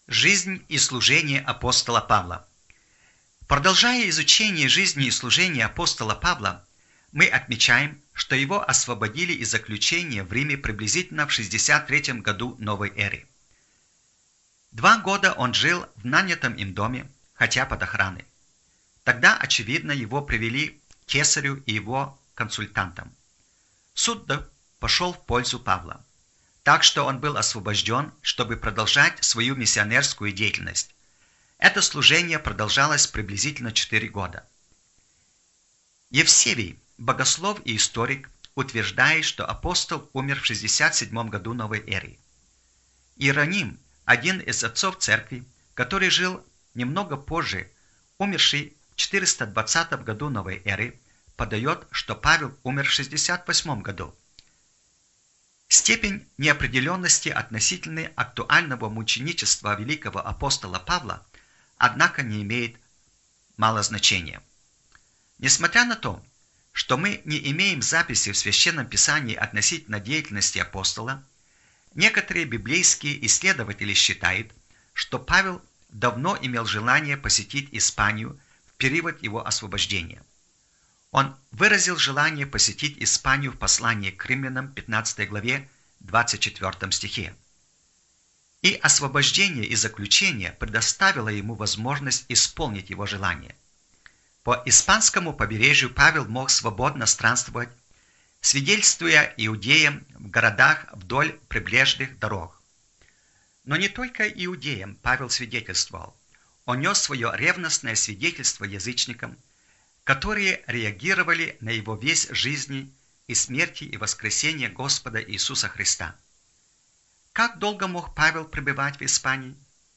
Жизнь и служение апостола Павла. Продолжая изучение жизни и служения апостола Павла, мы отмечаем, что его освободили из заключения в Риме приблизительно в 63 году новой эры. 2 года он жил в нанятом им доме, хотя под охраной. Тогда, очевидно, его привели к кесарю и его консультантам. Суд пошел в пользу Павла, так что он был освобожден, чтобы продолжать свою миссионерскую деятельность. Это служение продолжалось приблизительно 4 года. Евсевий, богослов и историк, утверждает, что апостол умер в 67 году новой эры. Иероним, один из отцов церкви, который жил немного позже, умерший в 420 году новой эры, подает, что Павел умер в 68 году. Степень неопределенности относительно актуального мученичества великого апостола Павла, однако, не имеет мало значения. Несмотря на то, что мы не имеем записи в Священном Писании относительно деятельности апостола, некоторые библейские исследователи считают, что Павел давно имел желание посетить Испанию в период его освобождения. Он выразил желание посетить Испанию в послании к римлянам 15 главе 24 стихе. И освобождение и заключение предоставило ему возможность исполнить его желание. По испанскому побережью Павел мог свободно странствовать, свидетельствуя иудеям в городах вдоль прибрежных дорог. Но не только иудеям Павел свидетельствовал. Он нес свое ревностное свидетельство язычникам, которые реагировали на его весть жизни и смерти и воскресения Господа Иисуса Христа. Как долго мог Павел пребывать в Испании?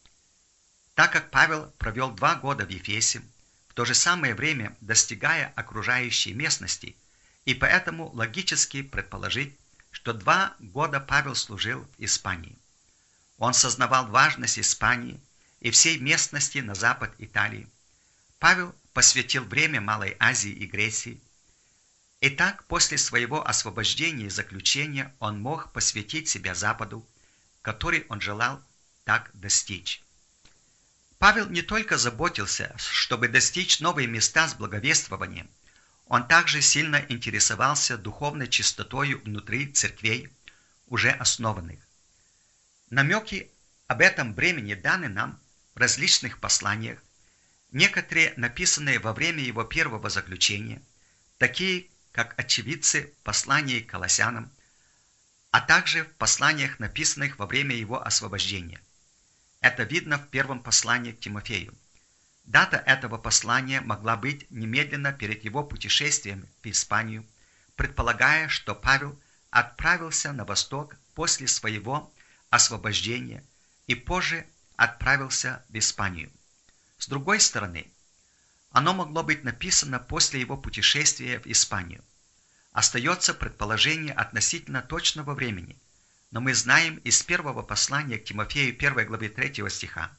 Так как Павел провел 2 года в Ефесе, в то же самое время достигая окружающей местности, и поэтому логически предположить, что 2 года Павел служил в Испании. Он сознавал важность Испании и всей местности на запад Италии. Павел посвятил время Малой Азии и Греции. Итак, после своего освобождения и заключения он мог посвятить себя Западу, который он желал так достичь. Павел не только заботился, чтобы достичь новые места с благовествованием, он также сильно интересовался духовной чистотою внутри церквей, уже основанных. Намеки об этом времени даны нам в различных посланиях, некоторые написанные во время его первого заключения, такие как очевидцы в послании к Колоссянам, а также в посланиях, написанных во время его освобождения. Это видно в первом послании к Тимофею. Дата этого послания могла быть немедленно перед его путешествием в Испанию, предполагая, что Павел отправился на восток после своего освобождения и позже отправился в Испанию. С другой стороны, оно могло быть написано после его путешествия в Испанию. Остается предположение относительно точного времени, но мы знаем из первого послания к Тимофею 1 главы 3 стиха.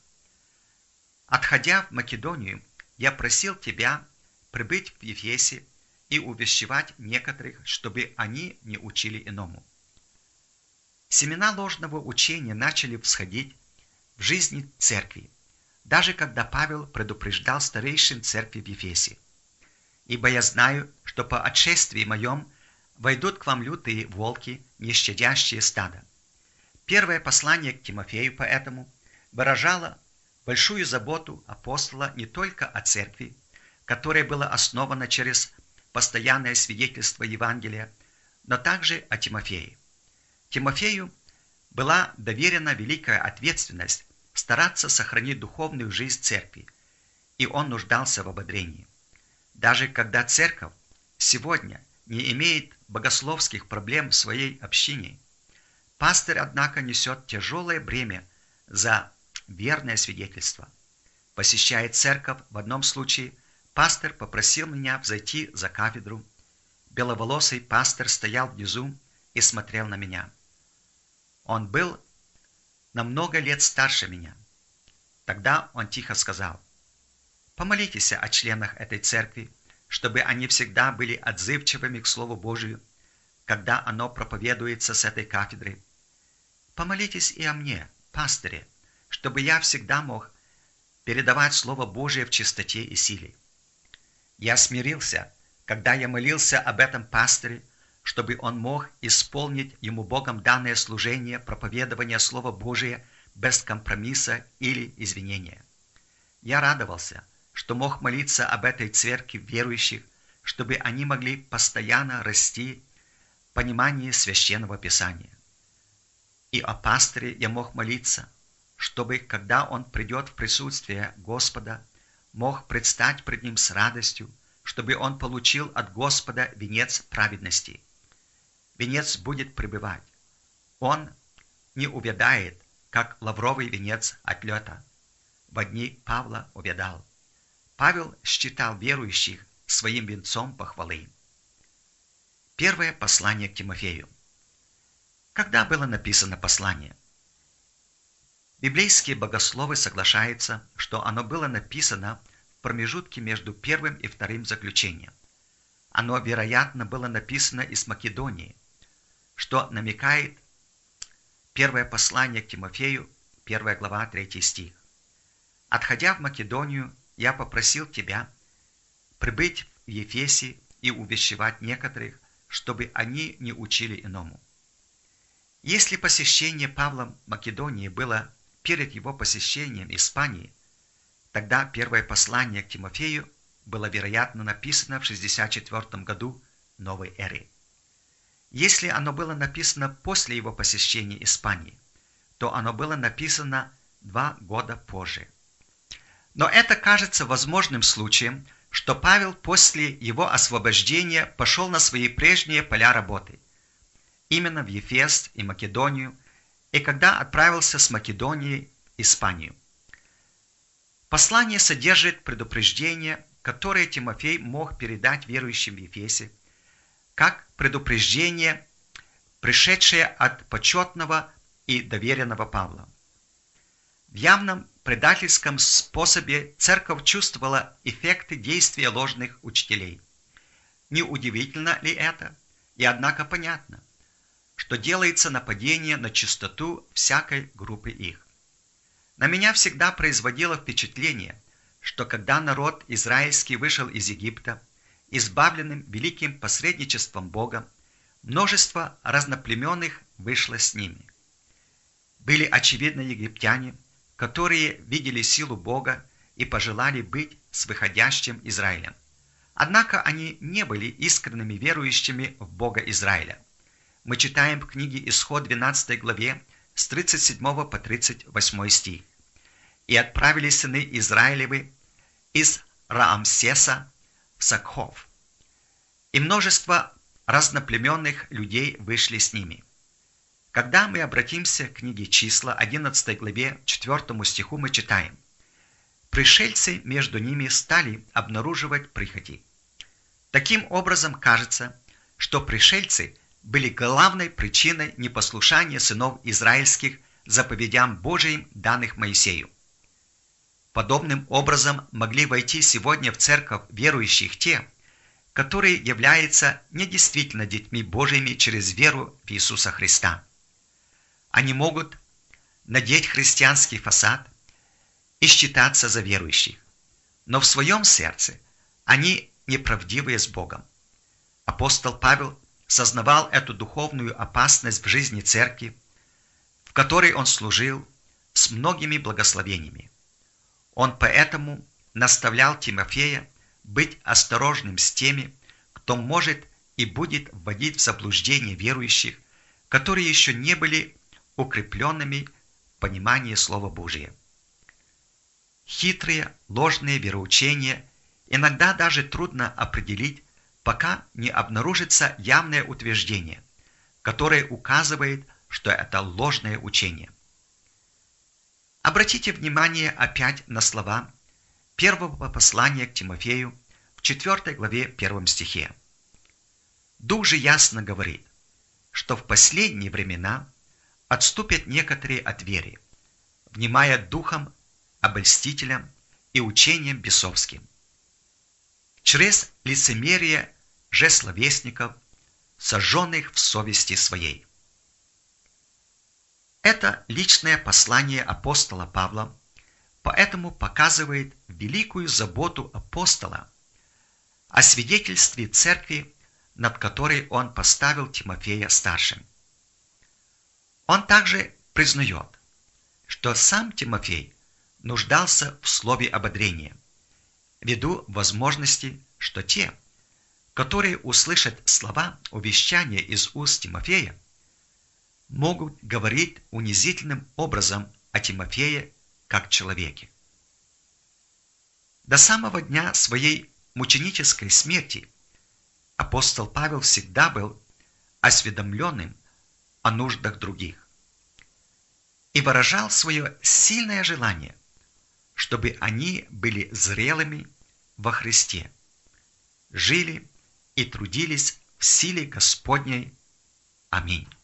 «Отходя в Македонию, я просил тебя прибыть в Ефесе и увещевать некоторых, чтобы они не учили иному». Семена ложного учения начали всходить в жизни церкви, даже когда Павел предупреждал старейшин церкви в Ефесе. «Ибо я знаю, что по отшествии моем войдут к вам лютые волки, не щадящие стада». Первое послание к Тимофею поэтому выражало большую заботу апостола не только о церкви, которая была основана через постоянное свидетельство Евангелия, но также о Тимофее. Тимофею была доверена великая ответственность стараться сохранить духовную жизнь церкви, и он нуждался в ободрении. Даже когда церковь сегодня не имеет богословских проблем в своей общине, пастырь, однако, несет тяжелое бремя за верное свидетельство. Посещая церковь, в одном случае пастырь попросил меня взойти за кафедру. Беловолосый пастырь стоял внизу и смотрел на меня. Он был на много лет старше меня. Тогда он тихо сказал: «Помолитесь о членах этой церкви, чтобы они всегда были отзывчивыми к Слову Божию, когда оно проповедуется с этой кафедры. Помолитесь и о мне, пастыре, чтобы я всегда мог передавать Слово Божие в чистоте и силе. Я смирился, когда я молился об этом пастыре, чтобы он мог исполнить ему Богом данное служение проповедования Слова Божия без компромисса или извинения. Я радовался, что мог молиться об этой церкви верующих, чтобы они могли постоянно расти в понимании Священного Писания. И о пастыре я мог молиться, чтобы, когда он придет в присутствие Господа, мог предстать пред ним с радостью, чтобы он получил от Господа венец праведности. Венец будет пребывать. Он не увядает, как лавровый венец от лета. Во дни Павла увядал. Павел считал верующих своим венцом похвалы. Первое послание к Тимофею. Когда было написано послание? Библейские богословы соглашаются, что оно было написано в промежутке между первым и вторым заключением. Оно, вероятно, было написано из Македонии, что намекает первое послание к Тимофею, 1 глава, 3 стих. «Отходя в Македонию, я попросил тебя прибыть в Ефесе и увещевать некоторых, чтобы они не учили иному». Если посещение Павла Македонии было перед его посещением Испании, тогда первое послание к Тимофею было, вероятно, написано в 64 году новой эры. Если оно было написано после его посещения Испании, то оно было написано 2 года позже. Но это кажется возможным случаем, что Павел после его освобождения пошел на свои прежние поля работы, именно в Ефес и Македонию, и когда отправился с Македонии в Испанию. Послание содержит предупреждение, которое Тимофей мог передать верующим в Ефесе, как предупреждение, пришедшее от почетного и доверенного Павла. В явном предательском способе церковь чувствовала эффекты действия ложных учителей. Неудивительно ли это? И однако понятно, что делается нападение на чистоту всякой группы их. На меня всегда производило впечатление, что когда народ израильский вышел из Египта, избавленным великим посредничеством Бога, множество разноплеменных вышло с ними. Были, очевидно, египтяне, которые видели силу Бога и пожелали быть с выходящим Израилем. Однако они не были искренними верующими в Бога Израиля. Мы читаем в книге Исход 12 главе с 37 по 38 стих. «И отправили сыны Израилевы из Раамсеса в Сакхов, и множество разноплеменных людей вышли с ними». Когда мы обратимся к книге Числа, 11 главе, 4 стиху, мы читаем: «Пришельцы между ними стали обнаруживать прихоти». Таким образом, кажется, что пришельцы были главной причиной непослушания сынов израильских заповедям Божиим, данных Моисею. Подобным образом могли войти сегодня в церковь верующих те, которые являются недействительно детьми Божьими через веру в Иисуса Христа. Они могут надеть христианский фасад и считаться за верующих, но в своем сердце они неправдивые с Богом. Апостол Павел сознавал эту духовную опасность в жизни церкви, в которой он служил, с многими благословениями. Он поэтому наставлял Тимофея быть осторожным с теми, кто может и будет вводить в заблуждение верующих, которые еще не были укрепленными в понимании Слова Божия. Хитрые, ложные вероучения иногда даже трудно определить, пока не обнаружится явное утверждение, которое указывает, что это ложное учение. Обратите внимание опять на слова первого послания к Тимофею в 4 главе 1 стихе. «Дух же ясно говорит, что в последние времена отступят некоторые от веры, внимая духом обольстителям и учением бесовским, через лицемерие же словесников, сожженных в совести своей». Это личное послание апостола Павла, поэтому показывает великую заботу апостола о свидетельстве церкви, над которой он поставил Тимофея старшим. Он также признает, что сам Тимофей нуждался в слове ободрения, ввиду возможности, что те, которые услышат слова увещания из уст Тимофея, могут говорить унизительным образом о Тимофее как человеке. До самого дня своей мученической смерти апостол Павел всегда был осведомленным о нуждах других и выражал свое сильное желание, чтобы они были зрелыми во Христе, жили и трудились в силе Господней. Аминь.